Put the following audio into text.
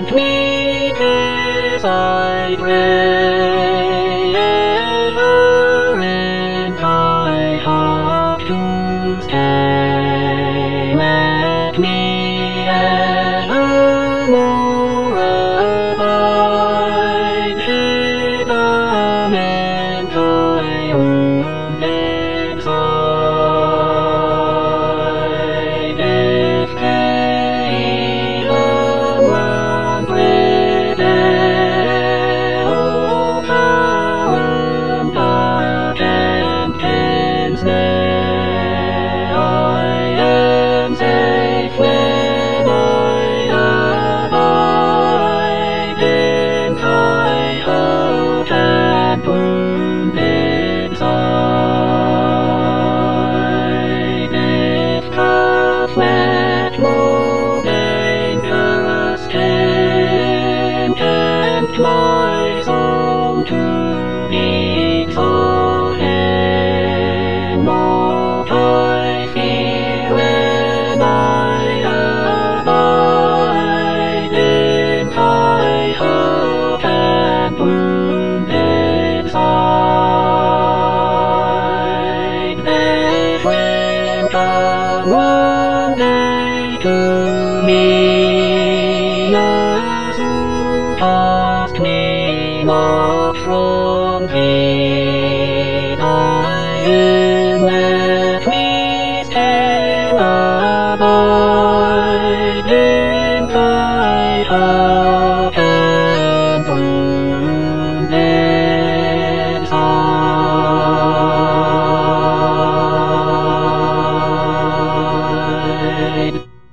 grant me this I pray, ever in thy heart to stay. Let me evermore abide, hid down in thy wounded side. If they one with O power patent ensnare, I am safe when I abide in thy hurt and wounded side. If path met more dangerous tempt my soul to be exalted, more I fear when I abide in thy hurt and wounded side. That when come one day to me, as thou cast me not from thee, I will let me still abide in thy hurt and wounded side.